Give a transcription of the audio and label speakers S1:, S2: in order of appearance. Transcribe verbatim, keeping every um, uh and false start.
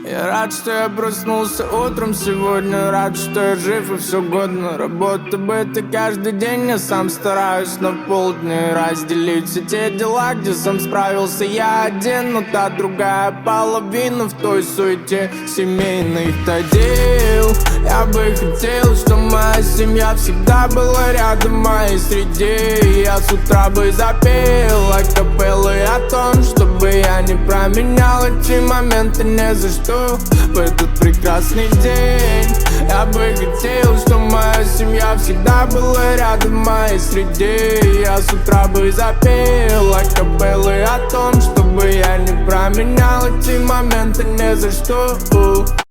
S1: Я рад, что я проснулся утром сегодня. Рад, что я жив и все годно. Работа бы это каждый день. Я сам стараюсь на полдня разделить все те дела, где сам справился я один. Но та другая половина в той суете семейных дел. Я бы хотел, чтобы моя семья всегда была рядом в моей среде. И я с утра бы запел акапеллы о том, чтобы я не променял эти моменты ни за что в этот прекрасный день. Я бы хотел, чтобы моя семья всегда была рядом в моей среде. И я с утра бы запел акапеллы о том, чтобы я не променял эти моменты ни за что.